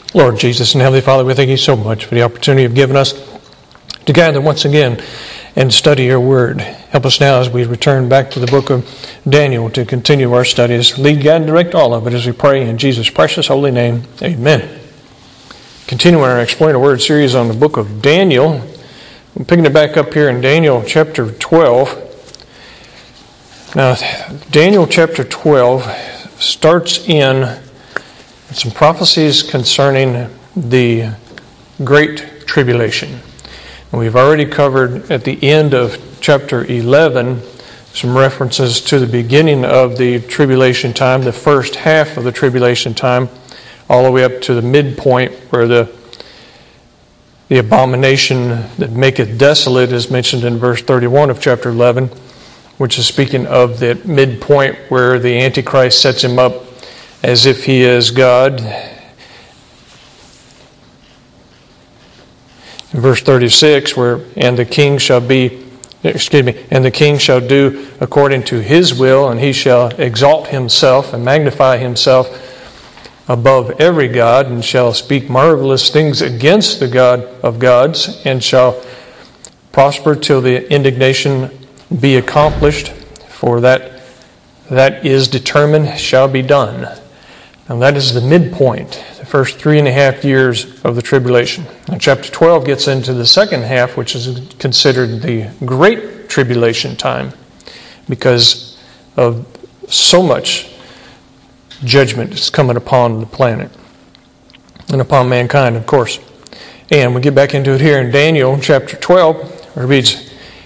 Lord Jesus and Heavenly Father, we thank you so much for the opportunity you've given us to gather once again and study your word. Help us now as we return back to the book of Daniel to continue our studies. Lead, guide, and direct all of it as we pray in Jesus' precious holy name. Amen. Continuing our Explain the Word series on the book of Daniel. I'm picking it back up here in Daniel chapter 12. Now, Daniel chapter 12 starts in some prophecies concerning the Great Tribulation. And we've already covered at the end of chapter 11 some references to the beginning of the tribulation time, the first half of the tribulation time, all the way up to the midpoint where the abomination that maketh desolate is mentioned in verse 31 of chapter 11, which is speaking of that midpoint where the Antichrist sets him up as if he is God. In verse 36, and the king shall do according to his will, and he shall exalt himself and magnify himself above every god, and shall speak marvelous things against the God of gods, and shall prosper till the indignation be accomplished, for that is determined shall be done. And that is the midpoint, the first 3.5 years of the tribulation. And chapter 12 gets into the second half, which is considered the Great Tribulation time, because of so much judgment is coming upon the planet and upon mankind, of course. And we get back into it here in Daniel chapter 12, where it reads,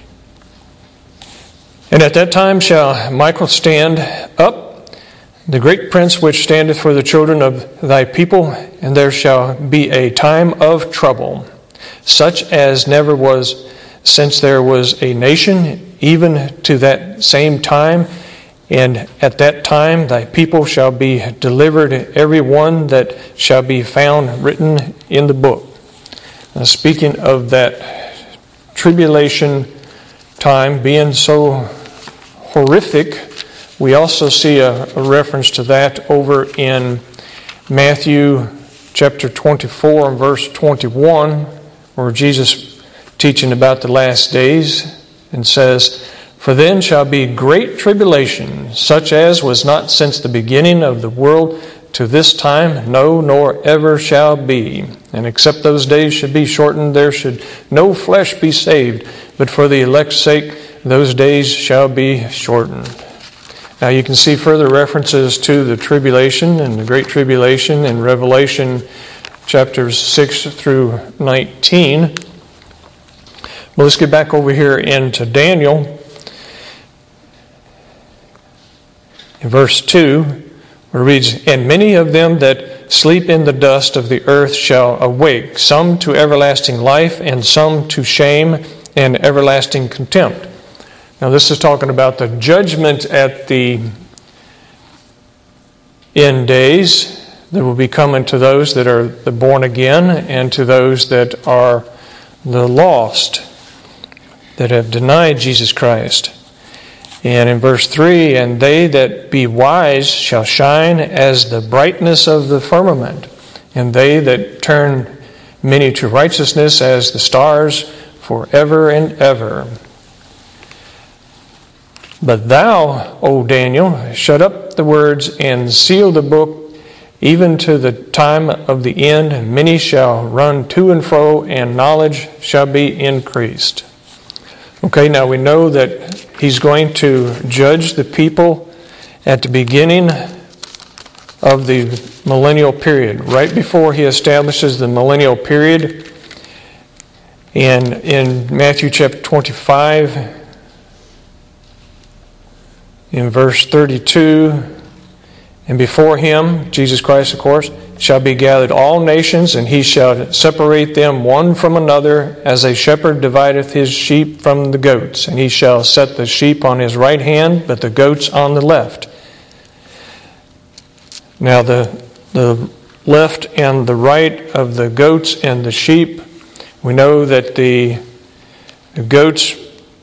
"And at that time shall Michael stand up, the great prince which standeth for the children of thy people, and there shall be a time of trouble, such as never was since there was a nation, even to that same time. And at that time thy people shall be delivered, every one that shall be found written in the book." Now, speaking of that tribulation time being so horrific, we also see a reference to that over in Matthew chapter 24 and verse 21, where Jesus teaching about the last days and says, "For then shall be great tribulation, such as was not since the beginning of the world to this time, no, nor ever shall be. And except those days should be shortened, there should no flesh be saved. But for the elect's sake, those days shall be shortened." Now you can see further references to the tribulation and the Great Tribulation in Revelation chapters 6 through 19. But let's get back over here into Daniel. In verse 2, where it reads, "And many of them that sleep in the dust of the earth shall awake, some to everlasting life, and some to shame and everlasting contempt." Now this is talking about the judgment at the end days that will be coming to those that are the born again and to those that are the lost, that have denied Jesus Christ. And in verse 3, "And they that be wise shall shine as the brightness of the firmament, and they that turn many to righteousness as the stars forever and ever. But thou, O Daniel, shut up the words and seal the book, even to the time of the end, and many shall run to and fro, and knowledge shall be increased." Okay, now we know that he's going to judge the people at the beginning of the millennial period, right before he establishes the millennial period. And in Matthew chapter 25, in verse 32, "And before him," Jesus Christ of course, "shall be gathered all nations, and he shall separate them one from another, as a shepherd divideth his sheep from the goats. And he shall set the sheep on his right hand, but the goats on the left." Now the left and the right of the goats and the sheep, we know that the goats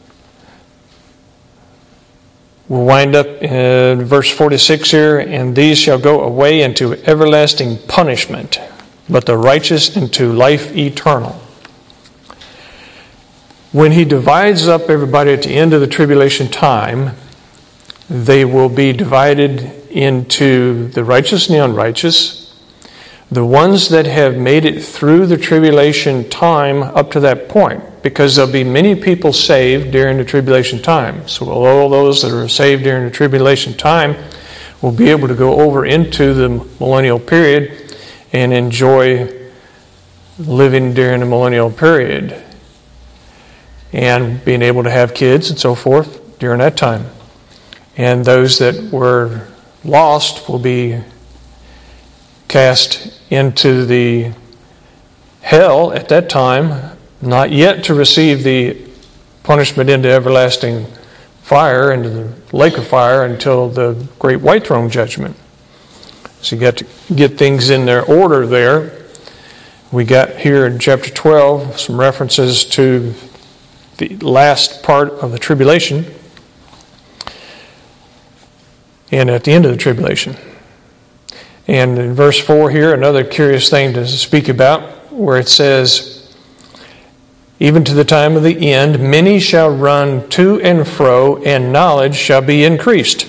will wind up in verse 46 here, "And these shall go away into everlasting punishment, but the righteous into life eternal. When he divides up everybody at the end of the tribulation time, they will be divided into the righteous and the unrighteous. The ones that have made it through the tribulation time up to that point, because there'll be many people saved during the tribulation time. So all those that are saved during the tribulation time will be able to go over into the millennial period and enjoy living during the millennial period and being able to have kids and so forth during that time. And those that were lost will be cast into the hell at that time, not yet to receive the punishment into everlasting fire, into the lake of fire, until the great white throne judgment. So you got to get things in their order there. We got here in chapter 12 some references to the last part of the tribulation and at the end of the tribulation. And in verse 4 here, another curious thing to speak about, where it says, even to the time of the end, many shall run to and fro, and knowledge shall be increased.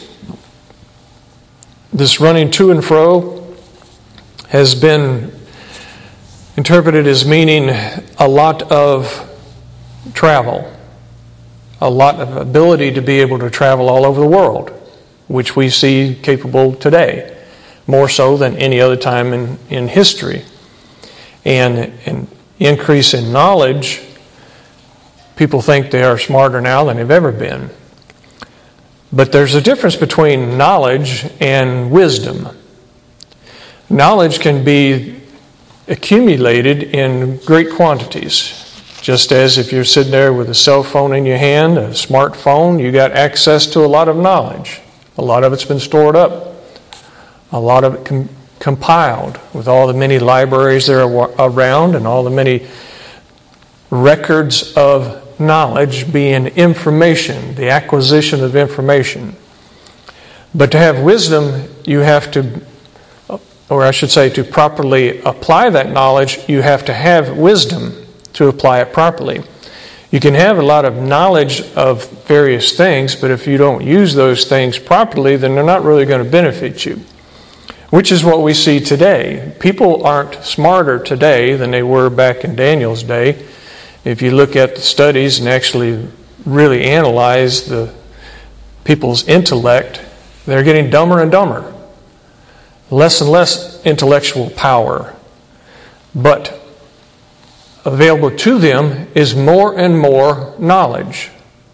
This running to and fro has been interpreted as meaning a lot of travel, a lot of ability to be able to travel all over the world, which we see capable today, more so than any other time in history. And an increase in knowledge, people think they are smarter now than they've ever been. But there's a difference between knowledge and wisdom. Knowledge can be accumulated in great quantities. Just as if you're sitting there with a cell phone in your hand, a smartphone, you got access to a lot of knowledge. A lot of it's been stored up. A lot of it compiled with all the many libraries that are around and all the many records of knowledge being information, the acquisition of information. But to have wisdom, you have to, or I should say, to properly apply that knowledge, you have to have wisdom to apply it properly. You can have a lot of knowledge of various things, but if you don't use those things properly, then they're not really going to benefit you. Which is what we see today. People aren't smarter today than they were back in Daniel's day. If you look at the studies and actually really analyze the people's intellect, they're getting dumber and dumber. Less and less intellectual power. But available to them is more and more knowledge.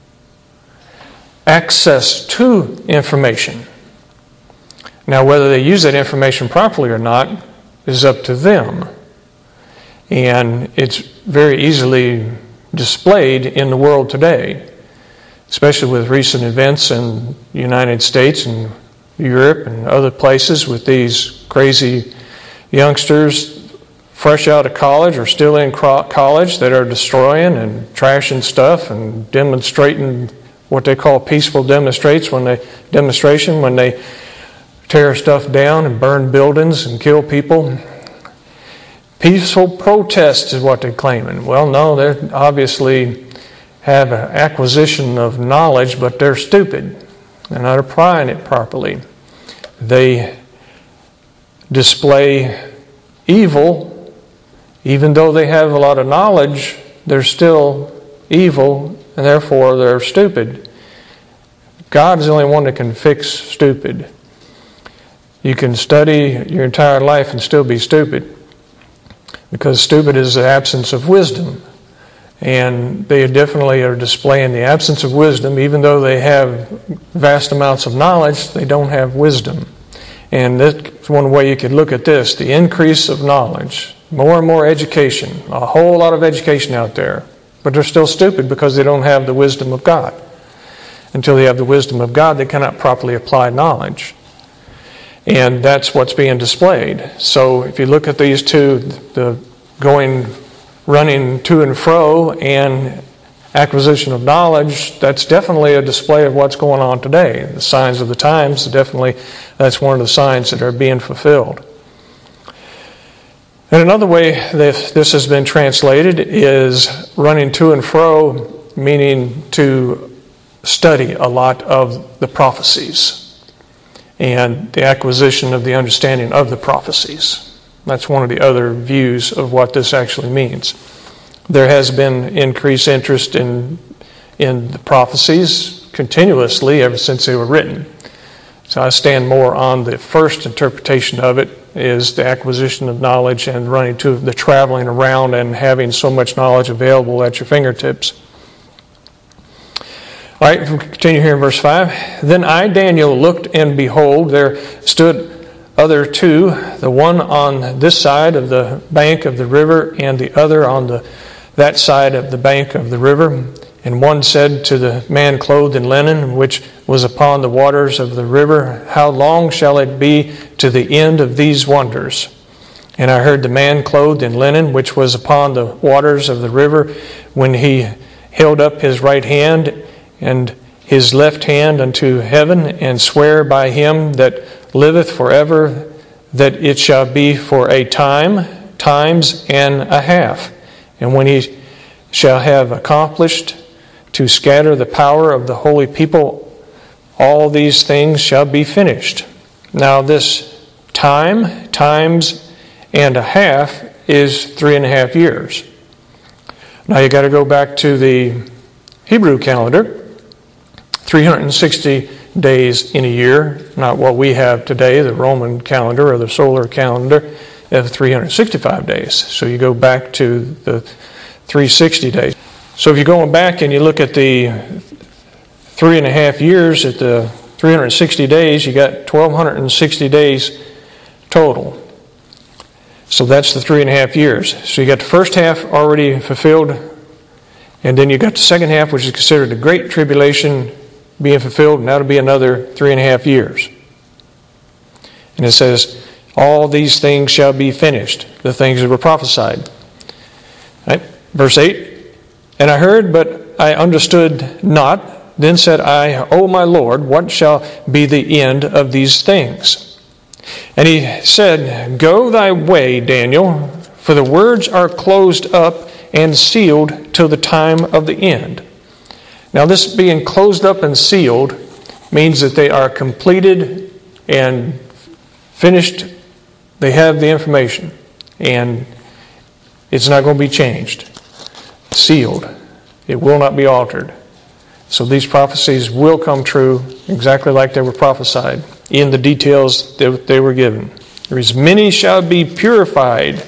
Access to information. Now, whether they use that information properly or not is up to them. And it's very easily displayed in the world today, especially with recent events in the United States and Europe and other places with these crazy youngsters fresh out of college or still in college that are destroying and trashing stuff and demonstrating what they call peaceful demonstration when they tear stuff down and burn buildings and kill people. Peaceful protest is what they're claiming. Well, no, they obviously have an acquisition of knowledge, but they're stupid. They're not applying it properly. They display evil. Even though they have a lot of knowledge, they're still evil, and therefore they're stupid. God is the only one that can fix stupid. You can study your entire life and still be stupid, because stupid is the absence of wisdom. And they definitely are displaying the absence of wisdom. Even though they have vast amounts of knowledge, they don't have wisdom. And that's one way you could look at this, the increase of knowledge. More and more education, a whole lot of education out there. But they're still stupid because they don't have the wisdom of God. Until they have the wisdom of God, they cannot properly apply knowledge. And that's what's being displayed. So if you look at these two, the running to and fro and acquisition of knowledge, that's definitely a display of what's going on today. The signs of the times, definitely that's one of the signs that are being fulfilled. And another way that this has been translated is running to and fro, meaning to study a lot of the prophecies and the acquisition of the understanding of the prophecies. That's one of the other views of what this actually means. There has been increased interest in the prophecies continuously ever since they were written. So I stand more on the first interpretation of it, is the acquisition of knowledge and running to the traveling around and having so much knowledge available at your fingertips. All right, we'll continue here in verse 5. Then I, Daniel, looked, and behold, there stood other two, the one on this side of the bank of the river, and the other on that side of the bank of the river. And one said to the man clothed in linen, which was upon the waters of the river, How long shall it be to the end of these wonders? And I heard the man clothed in linen, which was upon the waters of the river, when he held up his right hand and his left hand unto heaven, and swear by him that liveth forever, that it shall be for a time, times and a half. And when he shall have accomplished to scatter the power of the holy people, all these things shall be finished. Now this time, times and a half is 3.5 years. Now you got to go back to the Hebrew calendar. 360 days in a year, not what we have today, the Roman calendar or the solar calendar of 365 days. So you go back to the 360 days. So if you're going back and you look at the 3.5 years at the 360 days, you got 1,260 days total. So that's the 3.5 years. So you got the first half already fulfilled, and then you got the second half, which is considered the Great Tribulation, being fulfilled, and that'll be another 3.5 years. And it says, all these things shall be finished, the things that were prophesied. Right? Verse 8, And I heard, but I understood not. Then said I, O my Lord, what shall be the end of these things? And he said, Go thy way, Daniel, for the words are closed up and sealed till the time of the end. Now this being closed up and sealed means that they are completed and finished. They have the information, and it's not going to be changed. Sealed. It will not be altered. So these prophecies will come true exactly like they were prophesied in the details that they were given. There is many shall be purified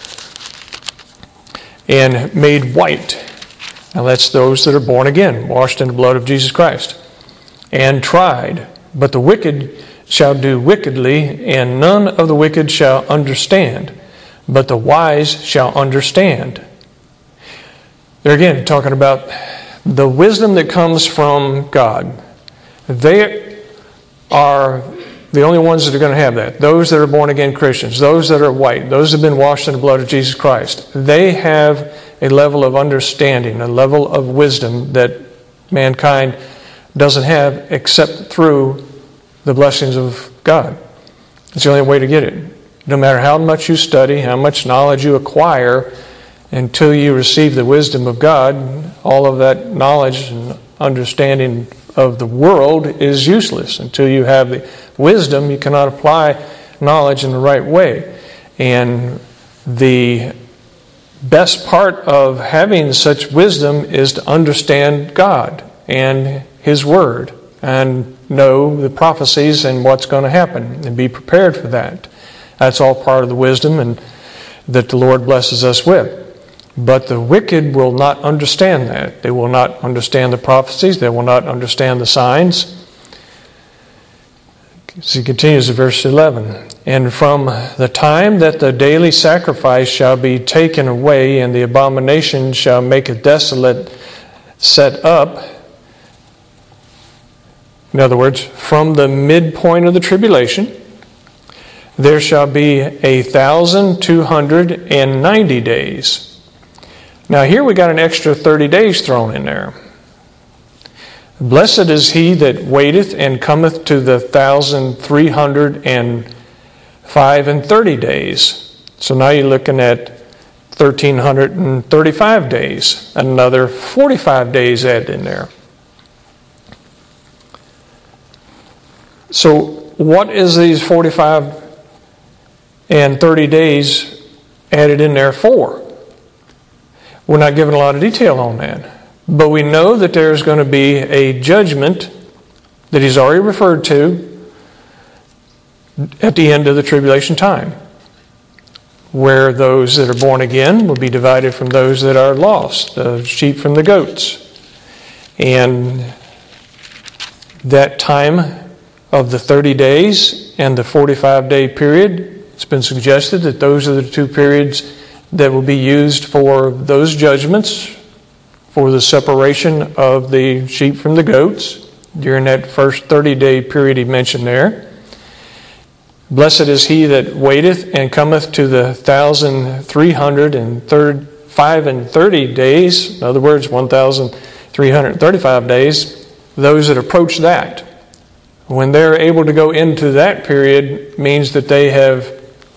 and made white. Now that's those that are born again, washed in the blood of Jesus Christ, and tried. But the wicked shall do wickedly, and none of the wicked shall understand, but the wise shall understand. They're again talking about the wisdom that comes from God. They are the only ones that are going to have that. Those that are born again Christians, those that are white, those that have been washed in the blood of Jesus Christ. They have a level of understanding, a level of wisdom that mankind doesn't have except through the blessings of God. It's the only way to get it. No matter how much you study, how much knowledge you acquire, until you receive the wisdom of God, all of that knowledge and understanding of the world is useless. Until you have the wisdom, you cannot apply knowledge in the right way. And the best part of having such wisdom is to understand God and His Word and know the prophecies and what's going to happen and be prepared for that. That's all part of the wisdom and that the Lord blesses us with. But the wicked will not understand that. They will not understand the prophecies. They will not understand the signs. So he continues in verse 11. And from the time that the daily sacrifice shall be taken away, and the abomination shall make it desolate, set up. In other words, from the midpoint of the tribulation, there shall be 1,290 days. Now here we got an extra 30 days thrown in there. Blessed is he that waiteth and cometh to the 1,305 and 30 days. So now you're looking at 1,335 days, another 45 days added in there. So what is these 45 and 30 days added in there for? We're not given a lot of detail on that. But we know that there's going to be a judgment that he's already referred to at the end of the tribulation time, where those that are born again will be divided from those that are lost, the sheep from the goats. And that time of the 30 days and the 45-day period, it's been suggested that those are the two periods that will be used for those judgments, for the separation of the sheep from the goats during that first 30-day period he mentioned there. Blessed is he that waiteth and cometh to the 1,335 and 30 days. In other words, 1,335 days. Those that approach that. When they're able to go into that period, means that they have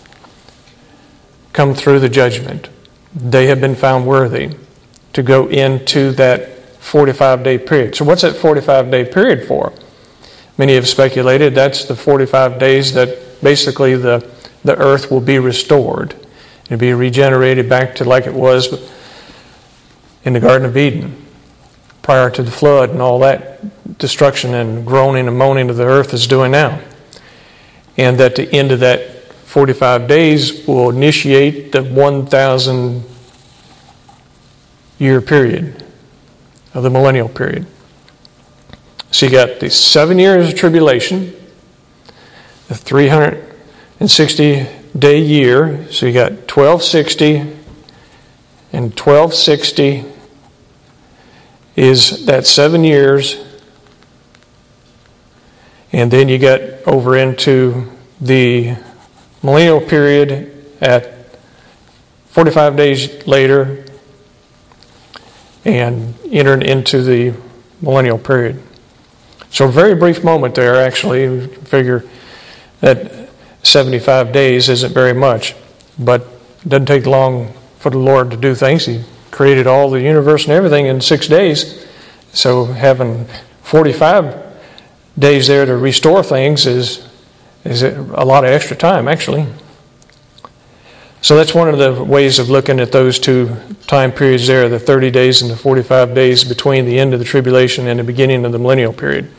come through the judgment. They have been found worthy to go into that 45-day period. So what's that 45-day period for? Many have speculated that's the 45 days that basically the earth will be restored. It'll be regenerated back to like it was in the Garden of Eden prior to the flood and all that destruction and groaning and moaning of the earth is doing now. And that the end of that 45 days will initiate the 1,000-year period of the millennial period. So you got the 7 years of tribulation, the 360-day year. So you got 1260, and 1260 is that 7 years. And then you get over into the millennial period at 45 days later and entered into the millennial period. So a very brief moment there, actually. You figure that 75 days isn't very much, but it doesn't take long for the Lord to do things. He created all the universe and everything in 6 days. So having 45 days there to restore things is a lot of extra time, actually. So that's one of the ways of looking at those two time periods there, the 30 days and the 45 days between the end of the tribulation and the beginning of the millennial period.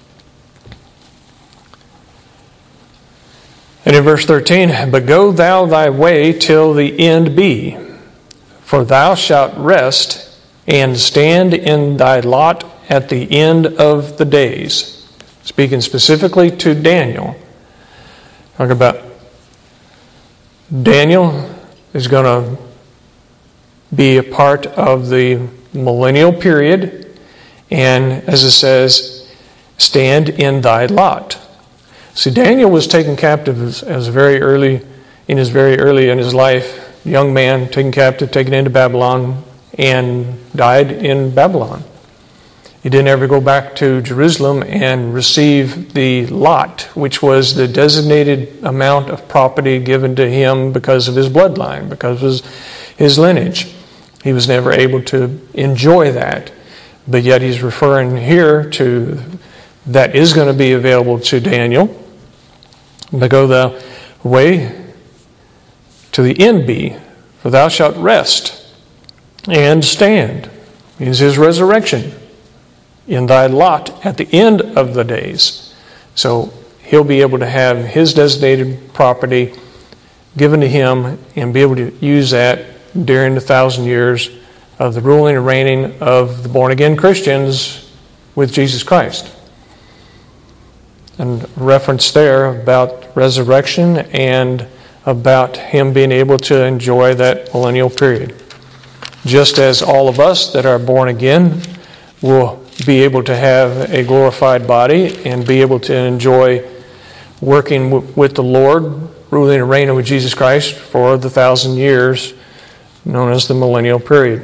And in verse 13, but go thou thy way till the end be, for thou shalt rest and stand in thy lot at the end of the days. Speaking specifically to Daniel. Talking about Daniel is going to be a part of the millennial period, and as it says, stand in thy lot. See, Daniel was taken captive as very early in his life, young man taken captive, taken into Babylon, and died in Babylon. He didn't ever go back to Jerusalem and receive the lot, which was the designated amount of property given to him because of his bloodline, because of his lineage. He was never able to enjoy that. But yet he's referring here to that is going to be available to Daniel. But go the way to the end be, for thou shalt rest and stand. Means his resurrection. In thy lot at the end of the days. So he'll be able to have his designated property given to him and be able to use that during the 1,000 years of the ruling and reigning of the born-again Christians with Jesus Christ. And reference there about resurrection and about him being able to enjoy that millennial period. Just as all of us that are born again will be able to have a glorified body and be able to enjoy working with the Lord, ruling and reigning with Jesus Christ for the 1,000 years known as the millennial period.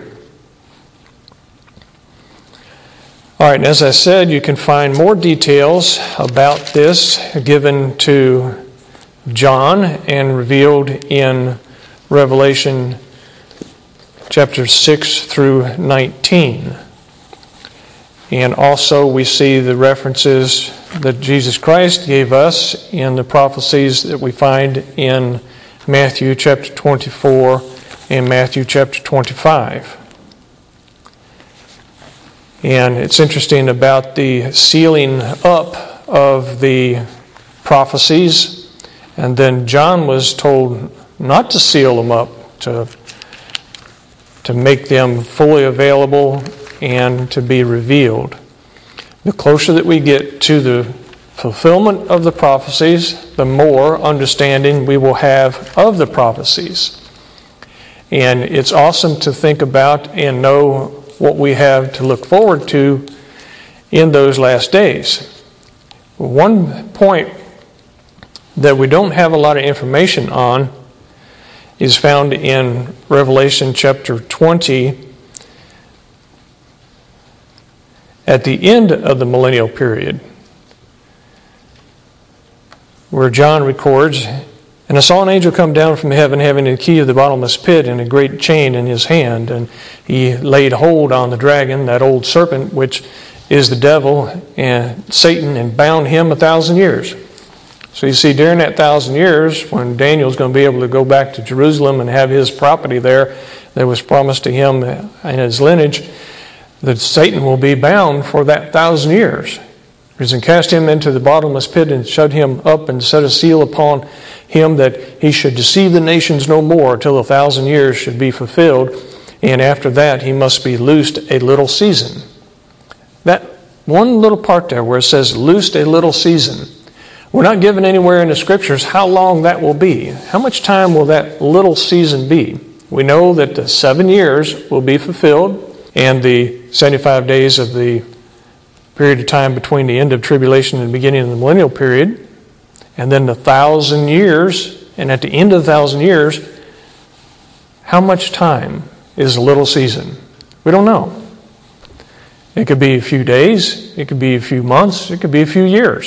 All right, and as I said, you can find more details about this given to John and revealed in Revelation chapter 6 through 19. And also we see the references that Jesus Christ gave us in the prophecies that we find in Matthew chapter 24 and Matthew chapter 25. And it's interesting about the sealing up of the prophecies. And then John was told not to seal them up, to make them fully available and to be revealed. The closer that we get to the fulfillment of the prophecies, the more understanding we will have of the prophecies. And it's awesome to think about and know what we have to look forward to in those last days. One point that we don't have a lot of information on is found in Revelation chapter 20 at the end of the millennial period, where John records, "And I saw an angel come down from heaven, having the key of the bottomless pit and a great chain in his hand. And he laid hold on the dragon, that old serpent, which is the devil and Satan, and bound him 1,000 years." So you see, during that 1,000 years, when Daniel's going to be able to go back to Jerusalem and have his property there that was promised to him and his lineage, that Satan will be bound for that 1,000 years. He's going to cast him into the bottomless pit and shut him up and set a seal upon him that he should deceive the nations no more till 1,000 years should be fulfilled. And after that, he must be loosed a little season. That one little part there where it says loosed a little season. We're not given anywhere in the Scriptures how long that will be. How much time will that little season be? We know that the 7 years will be fulfilled, and the 75 days of the period of time between the end of tribulation and the beginning of the millennial period, and then the 1,000 years, and at the end of the 1,000 years, how much time is a little season? We don't know. It could be a few days, it could be a few months, it could be a few years.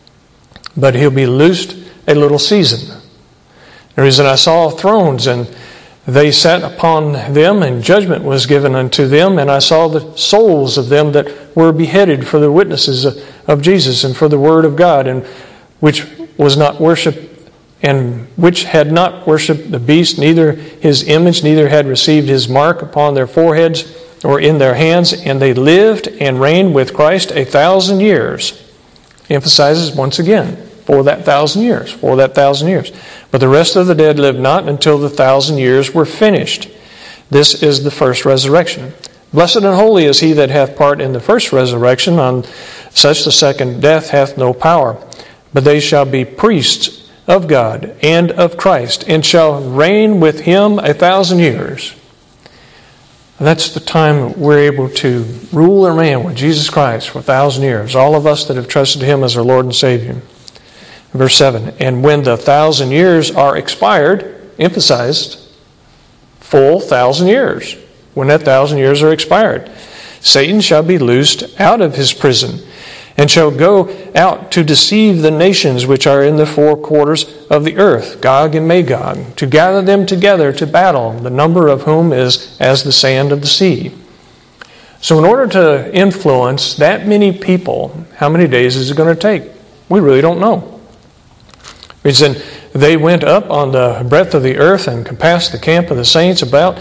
But he'll be loosed a little season. The reason I saw thrones, and they sat upon them, and judgment was given unto them. And I saw the souls of them that were beheaded for the witnesses of Jesus and for the word of God, and which was not worshipped, and which had not worshipped the beast, neither his image, neither had received his mark upon their foreheads or in their hands. And they lived and reigned with Christ 1,000 years. Emphasizes once again, for that 1,000 years, for that 1,000 years. But the rest of the dead lived not until the 1,000 years were finished. This is the first resurrection. Blessed and holy is he that hath part in the first resurrection. On such the second death hath no power. But they shall be priests of God and of Christ, and shall reign with him 1,000 years. And that's the time we're able to rule and reign with Jesus Christ for 1,000 years. All of us that have trusted him as our Lord and Savior. Verse 7, "And when the 1,000 years are expired," emphasized, full 1,000 years. When that 1,000 years are expired, "Satan shall be loosed out of his prison, and shall go out to deceive the nations which are in the four quarters of the earth, Gog and Magog, to gather them together to battle, the number of whom is as the sand of the sea." So in order to influence that many people, how many days is it going to take? We really don't know. Reason they went up on the breadth of the earth and compassed the camp of the saints about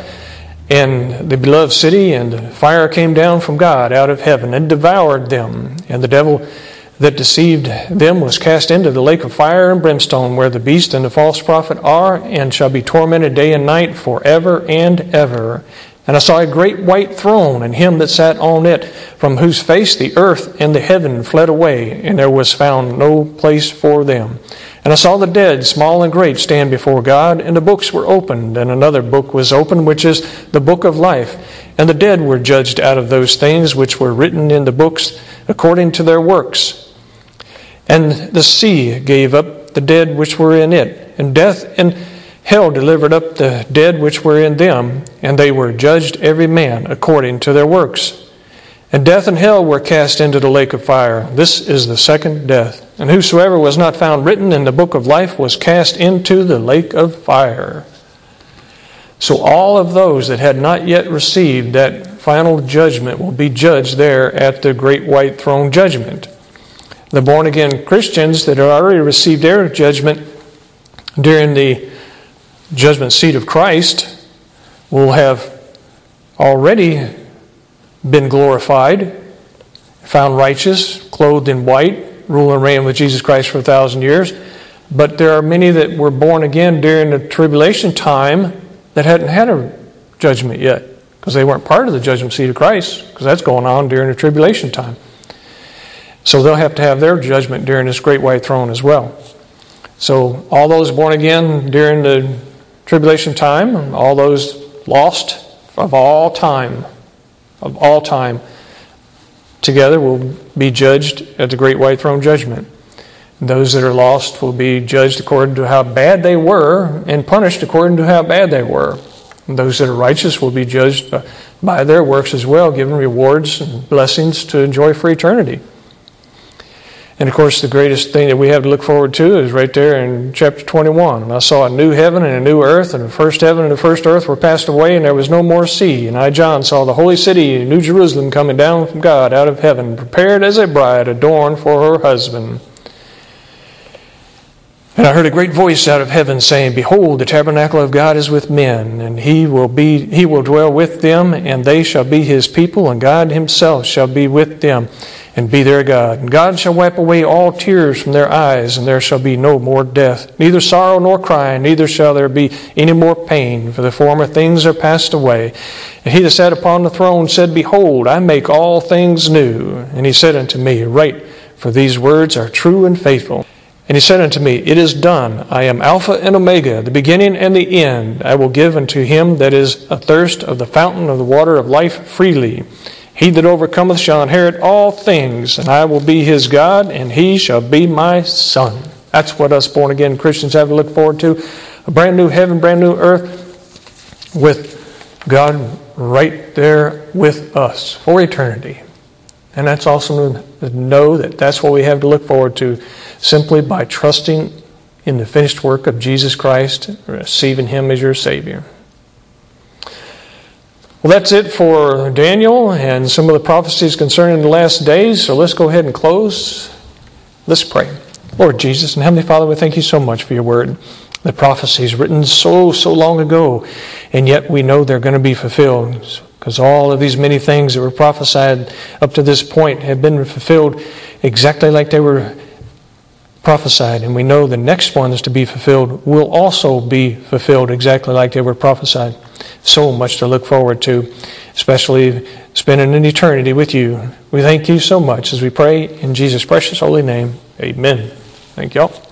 and the beloved city, and fire came down from God out of heaven and devoured them. And the devil that deceived them was cast into the lake of fire and brimstone, where the beast and the false prophet are, and shall be tormented day and night forever and ever. And I saw a great white throne, and him that sat on it, from whose face the earth and the heaven fled away, and there was found no place for them. And I saw the dead, small and great, stand before God, and the books were opened, and another book was opened, which is the book of life. And the dead were judged out of those things which were written in the books according to their works. And the sea gave up the dead which were in it, and death and hell delivered up the dead which were in them, and they were judged every man according to their works. And death and hell were cast into the lake of fire. This is the second death. And whosoever was not found written in the book of life was cast into the lake of fire. So all of those that had not yet received that final judgment will be judged there at the great white throne judgment. The born-again Christians that have already received their judgment during the judgment seat of Christ will have already been glorified, found righteous, clothed in white, rule and reign with Jesus Christ for 1,000 years. But there are many that were born again during the tribulation time that hadn't had a judgment yet, because they weren't part of the judgment seat of Christ, because that's going on during the tribulation time. So they'll have to have their judgment during this great white throne as well. So all those born again during the tribulation time, all those lost of all time, together will be judged at the great white throne judgment. Those that are lost will be judged according to how bad they were and punished according to how bad they were. And those that are righteous will be judged by their works as well, given rewards and blessings to enjoy for eternity. And of course, the greatest thing that we have to look forward to is right there in chapter 21. And I saw a new heaven and a new earth, and the first heaven and the first earth were passed away, and there was no more sea. And I, John, saw the holy city, New Jerusalem, coming down from God out of heaven, prepared as a bride adorned for her husband. And I heard a great voice out of heaven saying, Behold, the tabernacle of God is with men, and He will dwell with them, and they shall be His people, and God Himself shall be with them, and be their God. And God shall wipe away all tears from their eyes, and there shall be no more death, neither sorrow nor crying, neither shall there be any more pain, for the former things are passed away. And He that sat upon the throne said, Behold, I make all things new. And He said unto me, Write, for these words are true and faithful. And He said unto me, It is done. I am Alpha and Omega, the beginning and the end. I will give unto him that is athirst of the fountain of the water of life freely. He that overcometh shall inherit all things, and I will be his God, and he shall be my son. That's what us born-again Christians have to look forward to. A brand new heaven, brand new earth, with God right there with us for eternity. And that's also to know that that's what we have to look forward to, simply by trusting in the finished work of Jesus Christ, receiving Him as your Savior. Well, that's it for Daniel and some of the prophecies concerning the last days. So let's go ahead and close. Let's pray. Lord Jesus and Heavenly Father, we thank You so much for Your Word. The prophecies written so long ago, and yet we know they're going to be fulfilled, because all of these many things that were prophesied up to this point have been fulfilled exactly like they were prophesied. And we know the next ones to be fulfilled will also be fulfilled exactly like they were prophesied. So much to look forward to, especially spending an eternity with You. We thank You so much as we pray in Jesus' precious holy name. Amen. Thank y'all.